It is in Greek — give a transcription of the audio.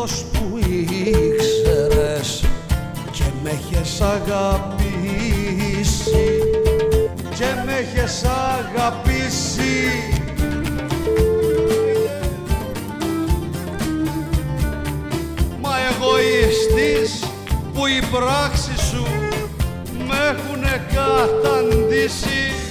αυτός που ήξερες και με έχεις αγαπήσει, και με έχεις αγαπήσει. Μα εγωιστής που οι πράξεις σου με έχουνε καταντήσει.